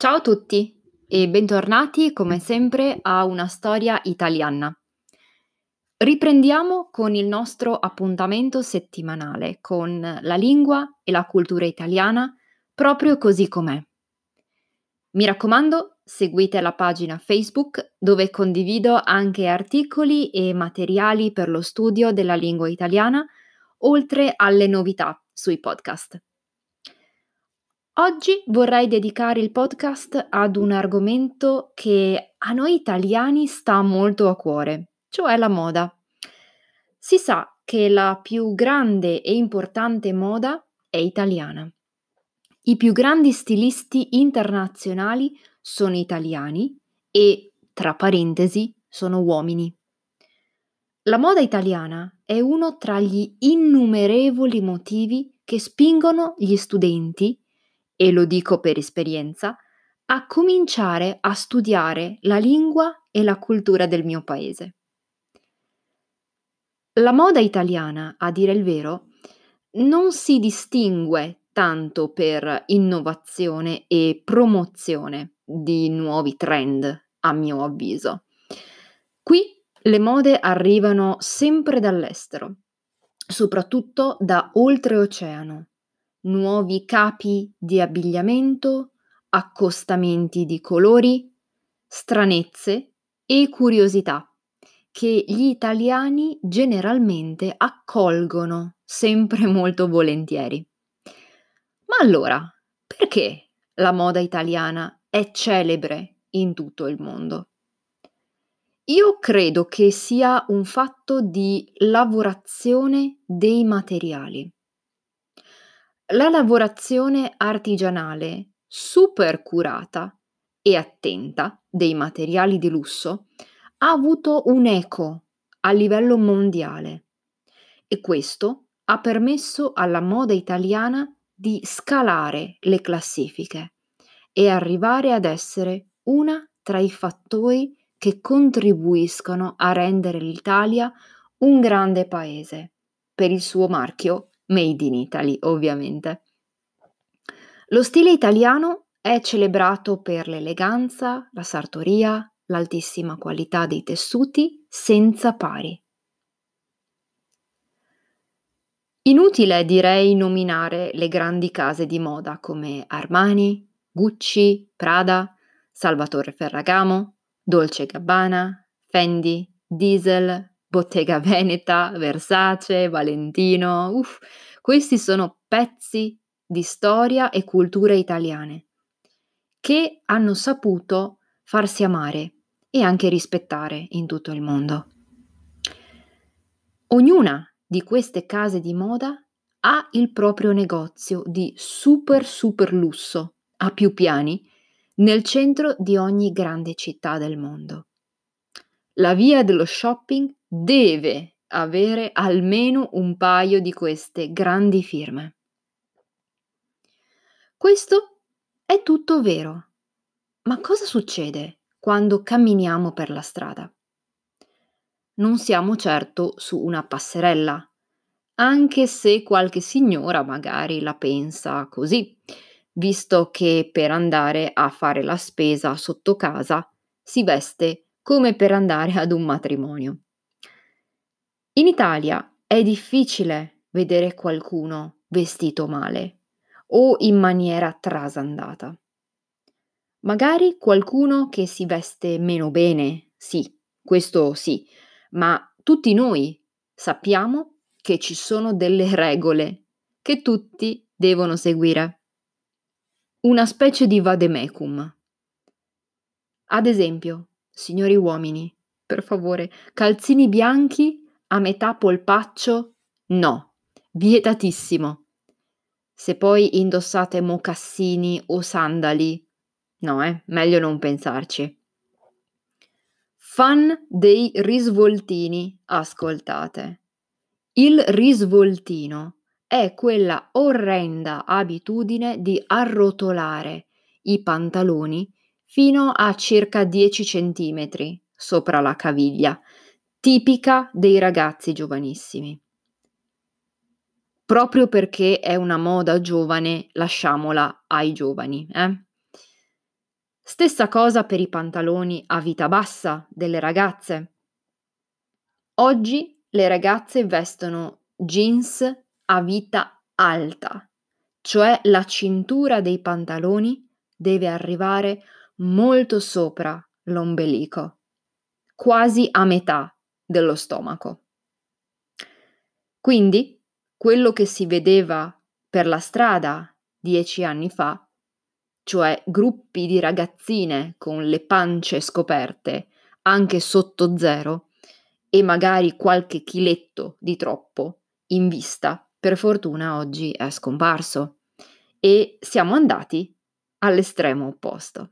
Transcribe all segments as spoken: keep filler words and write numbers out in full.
Ciao a tutti e bentornati come sempre a Una storia italiana. Riprendiamo con il nostro appuntamento settimanale con la lingua e la cultura italiana proprio così com'è. Mi raccomando, seguite la pagina Facebook dove condivido anche articoli e materiali per lo studio della lingua italiana, oltre alle novità sui podcast. Oggi vorrei dedicare il podcast ad un argomento che a noi italiani sta molto a cuore, cioè la moda. Si sa che la più grande e importante moda è italiana. I più grandi stilisti internazionali sono italiani e, tra parentesi, sono uomini. La moda italiana è uno tra gli innumerevoli motivi che spingono gli studenti, e lo dico per esperienza, a cominciare a studiare la lingua e la cultura del mio paese. La moda italiana, a dire il vero, non si distingue tanto per innovazione e promozione di nuovi trend, a mio avviso. Qui le mode arrivano sempre dall'estero, soprattutto da oltreoceano. Nuovi capi di abbigliamento, accostamenti di colori, stranezze e curiosità che gli italiani generalmente accolgono sempre molto volentieri. Ma allora, perché la moda italiana è celebre in tutto il mondo? Io credo che sia un fatto di lavorazione dei materiali. La lavorazione artigianale, super curata e attenta dei materiali di lusso, ha avuto un'eco a livello mondiale e questo ha permesso alla moda italiana di scalare le classifiche e arrivare ad essere una tra i fattori che contribuiscono a rendere l'Italia un grande paese per il suo marchio Made in Italy, ovviamente. Lo stile italiano è celebrato per l'eleganza, la sartoria, l'altissima qualità dei tessuti senza pari. Inutile direi nominare le grandi case di moda come Armani, Gucci, Prada, Salvatore Ferragamo, Dolce e Gabbana, Fendi, Diesel, Bottega Veneta, Versace, Valentino. Uff, questi sono pezzi di storia e cultura italiane che hanno saputo farsi amare e anche rispettare in tutto il mondo. Ognuna di queste case di moda ha il proprio negozio di super super lusso a più piani nel centro di ogni grande città del mondo. La via dello shopping deve avere almeno un paio di queste grandi firme. Questo è tutto vero, ma cosa succede quando camminiamo per la strada? Non siamo certo su una passerella, anche se qualche signora magari la pensa così, visto che per andare a fare la spesa sotto casa si veste come per andare ad un matrimonio. In Italia è difficile vedere qualcuno vestito male o in maniera trasandata. Magari qualcuno che si veste meno bene, sì, questo sì, ma tutti noi sappiamo che ci sono delle regole che tutti devono seguire. Una specie di vademecum. Ad esempio, signori uomini, per favore, calzini bianchi a metà polpaccio? No, vietatissimo. Se poi indossate mocassini o sandali, no, eh, meglio non pensarci. Fan dei risvoltini, ascoltate. Il risvoltino è quella orrenda abitudine di arrotolare i pantaloni fino a circa dieci centimetri sopra la caviglia, tipica dei ragazzi giovanissimi. Proprio perché è una moda giovane, lasciamola ai giovani, eh? Stessa cosa per i pantaloni a vita bassa delle ragazze. Oggi le ragazze vestono jeans a vita alta, cioè la cintura dei pantaloni deve arrivare molto sopra l'ombelico, quasi a metà dello stomaco. Quindi, quello che si vedeva per la strada dieci anni fa, cioè gruppi di ragazzine con le pance scoperte anche sotto zero e magari qualche chiletto di troppo in vista, per fortuna oggi è scomparso e siamo andati all'estremo opposto.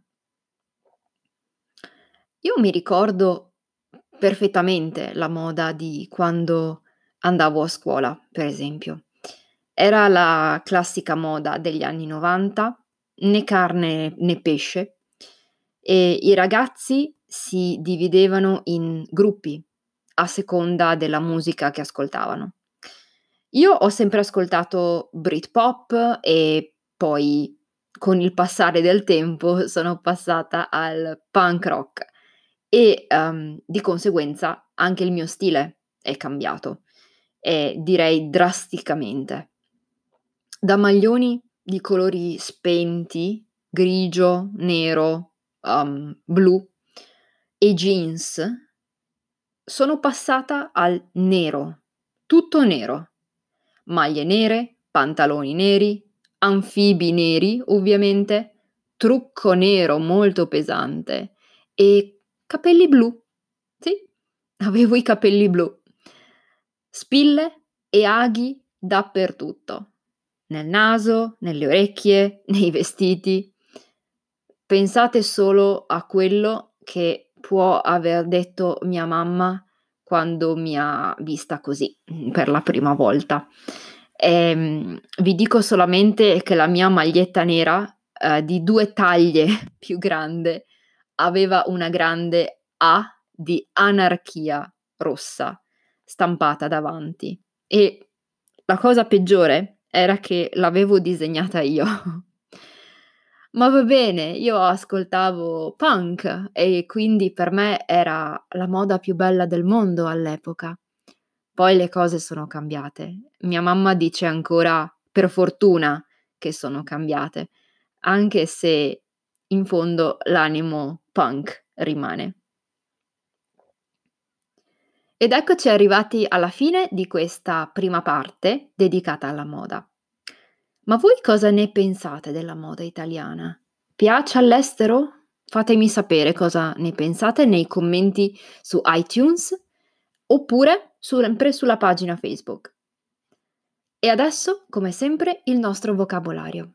Io mi ricordo perfettamente la moda di quando andavo a scuola, per esempio. Era la classica moda degli anni novanta, né carne né pesce, e i ragazzi si dividevano in gruppi a seconda della musica che ascoltavano. Io ho sempre ascoltato Britpop e poi con il passare del tempo sono passata al punk rock e, uhm, di conseguenza anche il mio stile è cambiato e direi drasticamente. Da maglioni di colori spenti, grigio, nero, uhm, blu e jeans, sono passata al nero, tutto nero. Maglie nere, pantaloni neri, anfibi neri ovviamente, trucco nero molto pesante e capelli blu. Sì, avevo i capelli blu. Spille e aghi dappertutto, nel naso, nelle orecchie, nei vestiti. Pensate solo a quello che può aver detto mia mamma quando mi ha vista così, mhmm, per la prima volta. Ehm, vi dico solamente che la mia maglietta nera, uhm, di due taglie più grande, aveva una grande A di anarchia rossa stampata davanti e la cosa peggiore era che l'avevo disegnata io. Ma va bene, io ascoltavo punk e quindi per me era la moda più bella del mondo all'epoca. Poi le cose sono cambiate. Mia mamma dice ancora per fortuna che sono cambiate, anche se in fondo l'animo punk rimane. Ed eccoci arrivati alla fine di questa prima parte dedicata alla moda. Ma voi cosa ne pensate della moda italiana? Piace all'estero? Fatemi sapere cosa ne pensate nei commenti su iTunes oppure sempre sulla pagina Facebook. E adesso, come sempre, il nostro vocabolario.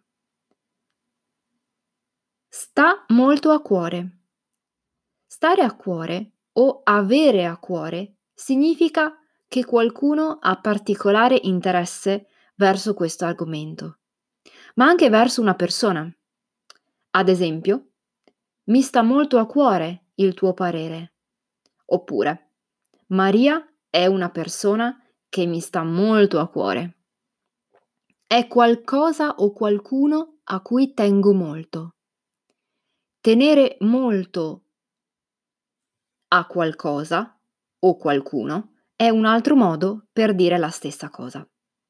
Sta molto a cuore. Stare a cuore o avere a cuore significa che qualcuno ha particolare interesse verso questo argomento, ma anche verso una persona. Ad esempio, mi sta molto a cuore il tuo parere. Oppure, Maria è una persona che mi sta molto a cuore. È qualcosa o qualcuno a cui tengo molto. Tenere molto a qualcosa o qualcuno è un altro modo per dire la stessa cosa.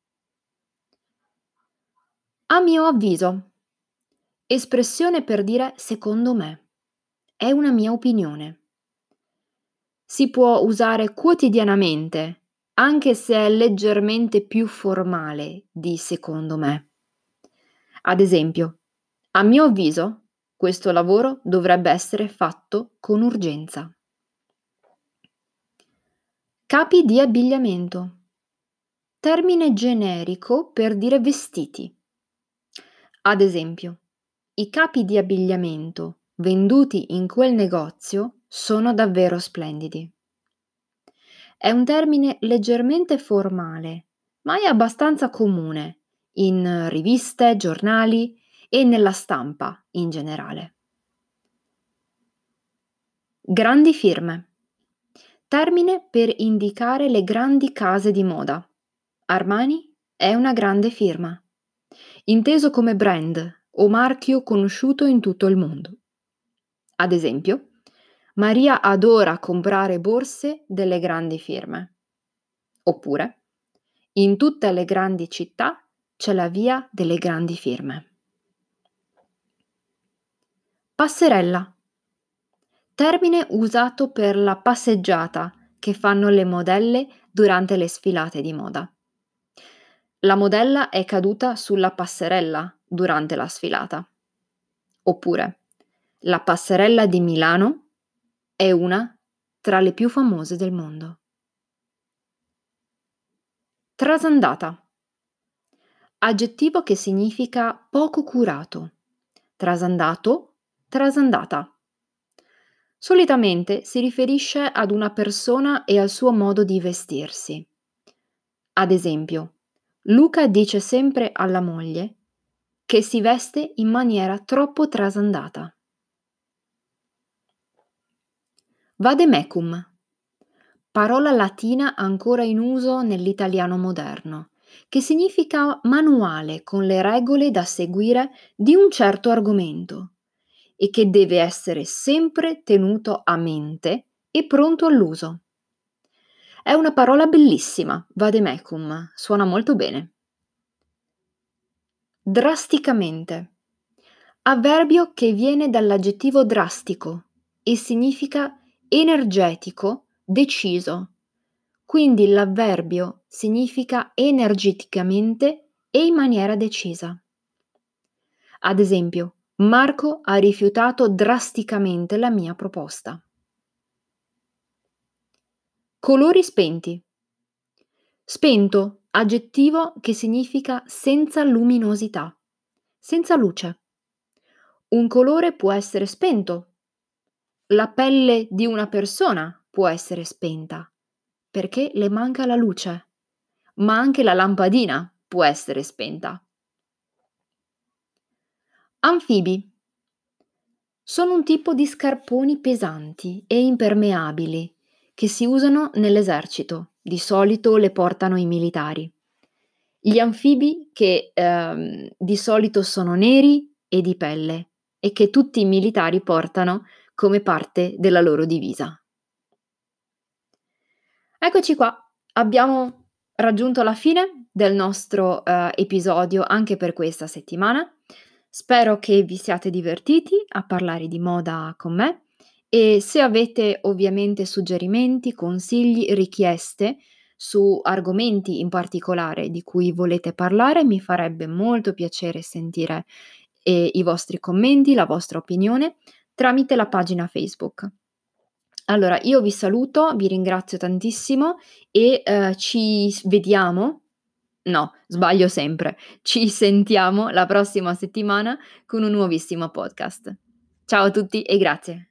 A mio avviso. Espressione per dire secondo me. È una mia opinione. Si può usare quotidianamente, anche se è leggermente più formale di secondo me. Ad esempio, a mio avviso, questo lavoro dovrebbe essere fatto con urgenza. Capi di abbigliamento. Termine generico per dire vestiti. Ad esempio, i capi di abbigliamento venduti in quel negozio sono davvero splendidi. È un termine leggermente formale, ma è abbastanza comune in riviste, giornali e nella stampa in generale. Grandi firme. Termine per indicare le grandi case di moda. Armani è una grande firma, inteso come brand o marchio conosciuto in tutto il mondo. Ad esempio, Maria adora comprare borse delle grandi firme. Oppure, in tutte le grandi città c'è la via delle grandi firme. Passerella. Termine usato per la passeggiata che fanno le modelle durante le sfilate di moda. La modella è caduta sulla passerella durante la sfilata. Oppure, la passerella di Milano è una tra le più famose del mondo. Trasandata. Aggettivo che significa poco curato. Trasandato, trasandata. Solitamente si riferisce ad una persona e al suo modo di vestirsi. Ad esempio, Luca dice sempre alla moglie che si veste in maniera troppo trasandata. Vademecum, parola latina ancora in uso nell'italiano moderno, che significa manuale con le regole da seguire di un certo argomento e che deve essere sempre tenuto a mente e pronto all'uso. È una parola bellissima, vademecum, suona molto bene. Drasticamente. Avverbio che viene dall'aggettivo drastico e significa energetico, deciso. Quindi l'avverbio significa energeticamente e in maniera decisa. Ad esempio, Marco ha rifiutato drasticamente la mia proposta. Colori spenti. Spento, aggettivo che significa senza luminosità, senza luce. Un colore può essere spento. La pelle di una persona può essere spenta perché le manca la luce, ma anche la lampadina può essere spenta. Anfibi. Sono un tipo di scarponi pesanti e impermeabili che si usano nell'esercito. Di solito le portano i militari. Gli anfibi che ehm, di solito sono neri e di pelle e che tutti i militari portano come parte della loro divisa. Eccoci qua, abbiamo raggiunto la fine del nostro eh, episodio anche per questa settimana. Spero che vi siate divertiti a parlare di moda con me e se avete ovviamente suggerimenti, consigli, richieste su argomenti in particolare di cui volete parlare, mi farebbe molto piacere sentire eh, i vostri commenti, la vostra opinione tramite la pagina Facebook. Allora, io vi saluto, vi ringrazio tantissimo e eh, ci s- vediamo, no, sbaglio sempre, ci sentiamo la prossima settimana con un nuovissimo podcast. Ciao a tutti e grazie.